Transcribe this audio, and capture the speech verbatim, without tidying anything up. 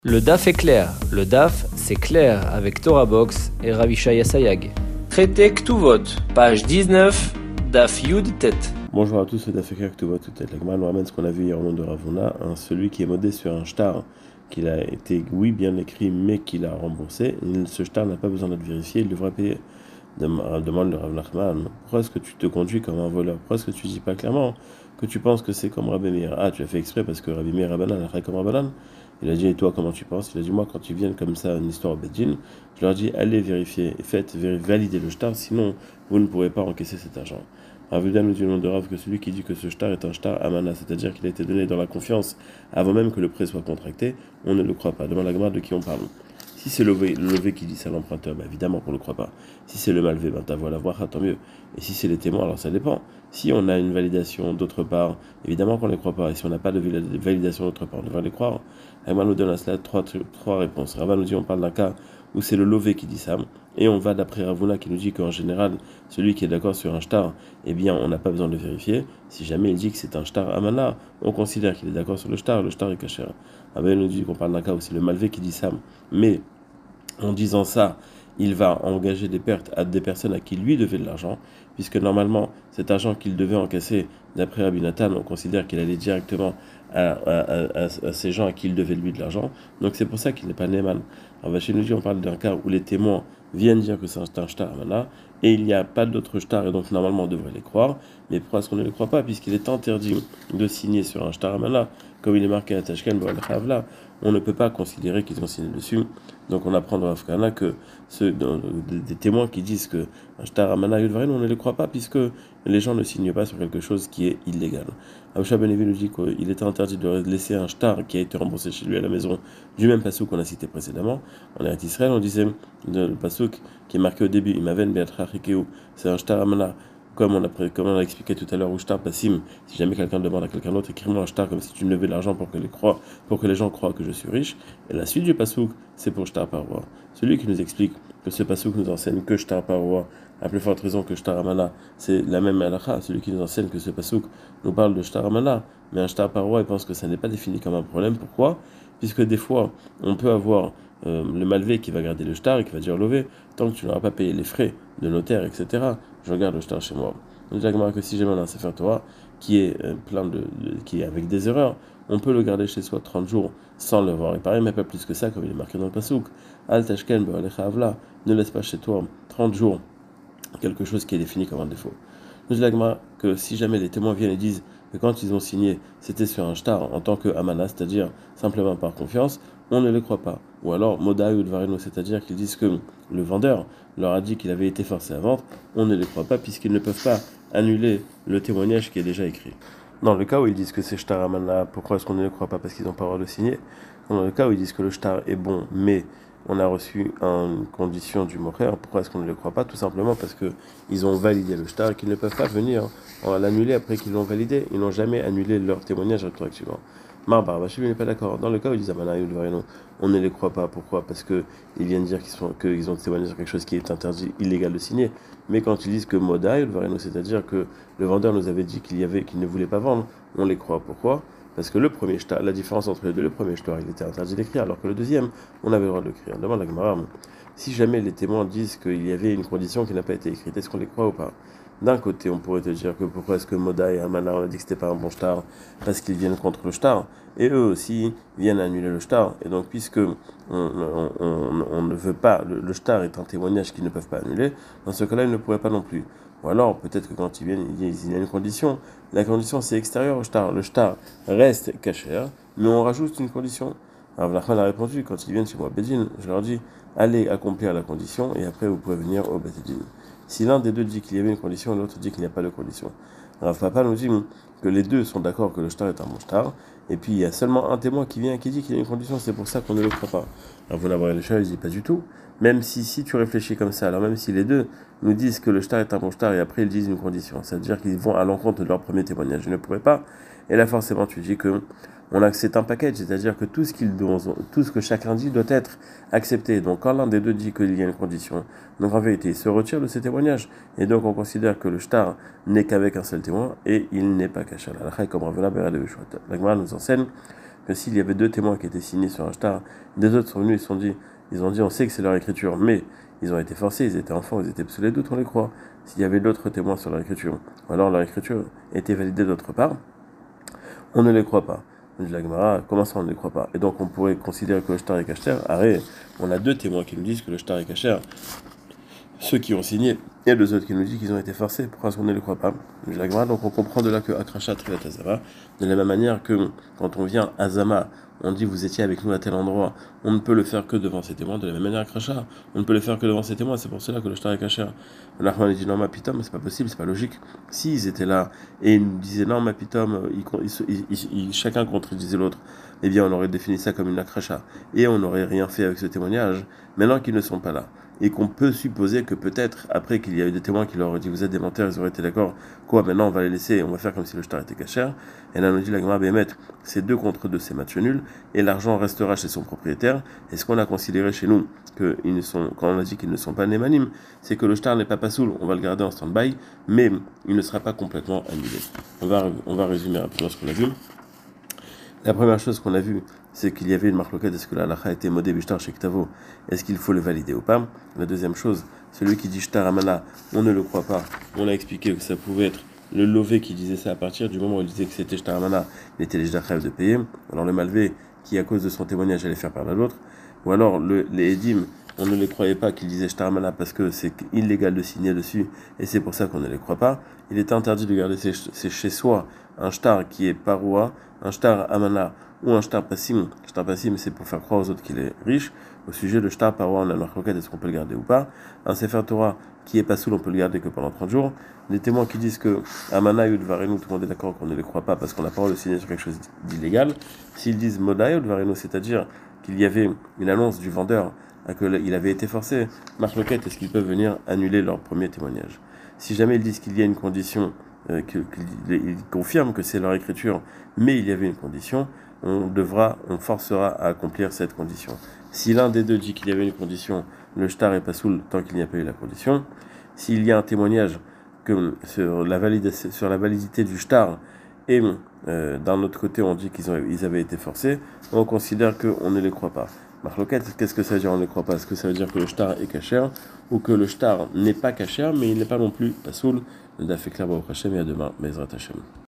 Le D A F est clair. Le D A F, c'est clair avec Torah Box et Ravishaya Sayag. Traité Ktuvot, page dix-neuf, D A F Yud Tet. Bonjour à tous, le D A F est clair Ktuvot tout Tet. La Gemara nous ramène ce qu'on a vu hier au nom de Ravuna, hein, celui qui est modé sur un shtar, qu'il a été, oui, bien écrit, mais qu'il a remboursé. Ce shtar n'a pas besoin d'être vérifié, il devrait payer. Demande le Rav Nachman, pourquoi est-ce que tu te conduis comme un voleur? Pourquoi est-ce que tu dis pas clairement que tu penses que c'est comme Rabbi Meir? Ah, tu as fait exprès parce que Rabbi Meir Rabbanan a fait comme Rabbanan. Il a dit, et toi, comment tu penses? Il a dit, moi, quand tu viens comme ça, une histoire au Bedjin, je leur dis, allez vérifier, faites valider le shtar, sinon vous ne pourrez pas encaisser cet argent. Rav Yehuda nous dit au nom de Rav que celui qui dit que ce shtar est un shtar amana, c'est-à-dire qu'il a été donné dans la confiance avant même que le prêt soit contracté, on ne le croit pas. Demande la Gemara de qui on parle. Si c'est le levé, le levé qui dit ça à l'emprunteur, bah évidemment qu'on ne le croit pas. Si c'est le malvé, ben ta voix la voix, tant mieux. Et si c'est les témoins, alors ça dépend. Si on a une validation d'autre part, évidemment qu'on ne les croit pas. Et si on n'a pas de validation d'autre part, on devrait les croire. Rav nous donne à cela trois, trois réponses. Rav nous dit on parle d'un cas où c'est le levé qui dit ça. Et on va d'après Ravuna qui nous dit qu'en général, celui qui est d'accord sur un shtar, eh bien on n'a pas besoin de vérifier. Si jamais il dit que c'est un shtar amana, on considère qu'il est d'accord sur le shtar, le shtar est caché. Rav nous dit qu'on parle d'un cas où c'est le malvé qui dit ça. Mais en disant ça, il va engager des pertes à des personnes à qui lui devait de l'argent, puisque normalement, cet argent qu'il devait encaisser, d'après Rabbi Nathan, on considère qu'il allait directement à, à, à, à ces gens à qui il devait lui de l'argent. Donc c'est pour ça qu'il n'est pas Neyman. Alors chez nous, on parle d'un cas où les témoins viennent dire que c'est un shtar amana, et il n'y a pas d'autre shtar, et donc normalement on devrait les croire. Mais pourquoi est-ce qu'on ne les croit pas? Puisqu'il est interdit de signer sur un shtar amana, comme il est marqué à Tashken, on ne peut pas considérer qu'ils ont signé dessus. Donc on apprend dans l'Afghana que ceux, dans, des témoins qui disent que un shtar amana yudvarin, on ne les croit pas, puisque les gens ne signent pas sur quelque chose qui est illégal. Aoucha Benevi nous dit qu'il est interdit de laisser un shtar qui a été remboursé chez lui à la maison du même pasouk qu'on a cité précédemment. En Eretz Israël, on disait le pasouk qui est marqué au début, Imaven Beatra Rikeu, c'est un shtar amana. Comme on, a, comme on a expliqué tout à l'heure, ou shtar passim, si jamais quelqu'un demande à quelqu'un d'autre, écris-moi un shtar comme si tu me levais de l'argent pour que les croient, pour que les gens croient que je suis riche. Et la suite du pasouk, c'est pour shtar paroi. Celui qui nous explique que ce pasouk nous enseigne que shtar paroi, à plus forte raison que shtar amana, c'est la même halakha. Celui qui nous enseigne que ce pasouk nous parle de shtar amana, mais un shtar paroi, il pense que ça n'est pas défini comme un problème. Pourquoi? Puisque des fois, on peut avoir euh, le malvé qui va garder le shtar et qui va dire levé, tant que tu n'auras pas payé les frais de notaire, et cetera. Je regarde le shtar chez moi. On dit que si jamais on a un Sefer Torah qui est euh, plein de, de, qui est avec des erreurs, on peut le garder chez soi trente jours sans le voir réparé, mais pas plus que ça, comme il est marqué dans le pasouk. Al tashken be'alecha avla, ne laisse pas chez toi trente jours quelque chose qui est défini comme un défaut. Nous dit que si jamais les témoins viennent et disent que quand ils ont signé, c'était sur un shtar en tant que amana, c'est-à-dire simplement par confiance, on ne les croit pas. Ou alors, moda ou dvareno, c'est-à-dire qu'ils disent que le vendeur leur a dit qu'il avait été forcé à vendre, on ne les croit pas puisqu'ils ne peuvent pas annuler le témoignage qui est déjà écrit. Dans le cas où ils disent que c'est shtar amana, pourquoi est-ce qu'on ne les croit pas? Parce qu'ils n'ont pas le droit de le signer. Dans le cas où ils disent que le shtar est bon, mais on a reçu une condition du mocher, pourquoi est-ce qu'on ne le croit pas? Tout simplement parce qu'ils ont validé le shtar et qu'ils ne peuvent pas venir l'annuler après qu'ils l'ont validé. Ils n'ont jamais annulé leur témoignage rétroactivement. Marbar, Bachim n'est pas d'accord. Dans le cas où ils disent Amana et Udvarino, on ne les croit pas. Pourquoi? Parce qu'ils viennent dire qu'ils, sont, qu'ils ont témoigné sur quelque chose qui est interdit, illégal de signer. Mais quand ils disent que Moda et Udvarino, c'est-à-dire que le vendeur nous avait dit qu'il y avait, qu'il ne voulait pas vendre, on les croit. Pourquoi? Parce que le premier shtar, la différence entre les deux, le premier shtar, il était interdit d'écrire, alors que le deuxième, on avait le droit de l'écrire. Demande la Gemara. Si jamais les témoins disent qu'il y avait une condition qui n'a pas été écrite, est-ce qu'on les croit ou pas? D'un côté, on pourrait te dire que pourquoi est-ce que Moda et Amana, on a dit que c'était pas un bon shtar, parce qu'ils viennent contre le shtar, et eux aussi viennent annuler le shtar. Et donc, puisque on, on, on, on ne veut pas, le, le shtar est un témoignage qu'ils ne peuvent pas annuler, dans ce cas-là, ils ne pourraient pas non plus. Ou alors, peut-être que quand ils viennent, ils disent il y a une condition. La condition, c'est extérieur au shtar. Le shtar reste caché, mais on rajoute une condition. Alors, Vlachman a répondu, quand ils viennent chez moi, Bedin, je leur dis, allez accomplir la condition, et après, vous pouvez venir au Bedin. Si l'un des deux dit qu'il y avait une condition, l'autre dit qu'il n'y a pas de condition. Rav Papa nous dit que les deux sont d'accord que le shtar est un bon shtar, et puis il y a seulement un témoin qui vient et qui dit qu'il y a une condition, c'est pour ça qu'on ne le croit pas. Alors vous n'avez le shtar, il dit pas du tout. Même si, si tu réfléchis comme ça, alors même si les deux nous disent que le shtar est un bon shtar et après ils disent une condition, c'est-à-dire qu'ils vont à l'encontre de leur premier témoignage, je ne pourrais pas. Et là forcément tu dis que on a que c'est un package, c'est-à-dire que tout ce qu'ils tout ce que chacun dit doit être accepté. Donc quand l'un des deux dit qu'il y a une condition, donc en vérité il se retire de ses témoignages et donc on considère que le shtar n'est qu'avec un seul témoin et il n'est pas caché. La comme Ravuna Berad de Beshvat. La Gemara nous enseigne que s'il y avait deux témoins qui étaient signés sur un shtar, des autres sont venus, ils se sont dit, ils ont dit, on sait que c'est leur écriture, mais ils ont été forcés, ils étaient enfants, ils étaient sous les doutes, on les croit. S'il y avait d'autres témoins sur leur écriture, ou alors leur écriture était validée d'autre part, on ne les croit pas. On dit la Gemara, comment ça on ne les croit pas? Et donc on pourrait considérer que le shtar est kasher. Arrête, on a deux témoins qui nous disent que le shtar est kasher, ceux qui ont signé, et deux autres qui nous disent qu'ils ont été forcés. Pourquoi est-ce qu'on ne les croit pas? On dit la Gemara, donc on comprend de là que Akrasha Trilat Azama, de la même manière que quand on vient à Zama, on dit vous étiez avec nous à tel endroit, on ne peut le faire que devant ces témoins, de la même manière Akrasha, on ne peut le faire que devant ces témoins, c'est pour cela que le shtar est kasher. Nachman dit non ma pitom, mais c'est pas possible, c'est pas logique. S'ils étaient là et ils nous disaient non ma pitom, ils, ils, ils, ils, chacun contredisait l'autre, eh bien on aurait défini ça comme une akrasha et on n'aurait rien fait avec ce témoignage. Maintenant qu'ils ne sont pas là et qu'on peut supposer que peut-être après qu'il y a eu des témoins qui leur ont dit vous êtes des menteurs, ils auraient été d'accord, quoi maintenant on va les laisser, on va faire comme si le shtar était kasher. Et là on nous dit la Gemara Bémet, c'est deux contre deux, c'est match nul et l'argent restera chez son propriétaire. Et ce qu'on a considéré chez nous que ils ne sont, quand on a dit qu'ils ne sont pas némanim, c'est que le shtar n'est pas pasoul, on va le garder en stand-by, mais il ne sera pas complètement annulé. On va, on va résumer rapidement ce qu'on a vu. La première chose qu'on a vue, c'est qu'il y avait une marloquette, est-ce que la halakha était modé bishtar chez Ktavo, est-ce qu'il faut le valider ou pas? La deuxième chose, celui qui dit shtar amana, on ne le croit pas, on a expliqué que ça pouvait être le lové qui disait ça à partir du moment où il disait que c'était shtar amana, il était déjà chef de payer, alors le malvé qui à cause de son témoignage allait faire perdre à l'autre, ou alors le, les édim, on ne les croyait pas qu'ils disaient shtar amana parce que c'est illégal de signer dessus et c'est pour ça qu'on ne les croit pas. Il était interdit de garder c'est chez soi un shtar qui est paroua, un shtar amana ou un shtar passim. Shtar passim, c'est pour faire croire aux autres qu'il est riche. Au sujet de shtar paroua, on a la croquette, est-ce qu'on peut le garder ou pas? Un sefer Torah qui est pas soul, on peut le garder que pendant trente jours. Des témoins qui disent que amana et udvarenu, tout le monde est d'accord qu'on ne les croit pas parce qu'on n'a pas le droit de signer sur quelque chose d'illégal. S'ils disent modaï udvarenu, c'est-à-dire qu'il y avait une annonce du vendeur qu'il avait été forcé, marloquette, est-ce qu'ils peuvent venir annuler leur premier témoignage? Si jamais ils disent qu'il y a une condition, euh, qu'ils confirment que c'est leur écriture, mais il y avait une condition, on devra, on forcera à accomplir cette condition. Si l'un des deux dit qu'il y avait une condition, le shtar est pas soul tant qu'il n'y a pas eu la condition. S'il y a un témoignage que sur la, valide, sur la validité du shtar et euh, d'un autre côté on dit qu'ils ont, ils avaient été forcés, on considère qu'on ne les croit pas. Marloquette, qu'est-ce que ça veut dire on ne les croit pas? Est-ce que ça veut dire que le shtar est kasher ou que le shtar n'est pas kasher mais il n'est pas non plus pasoul? Le daf est clair, Baruch Hashem, et à demain, Bezrat Hashem.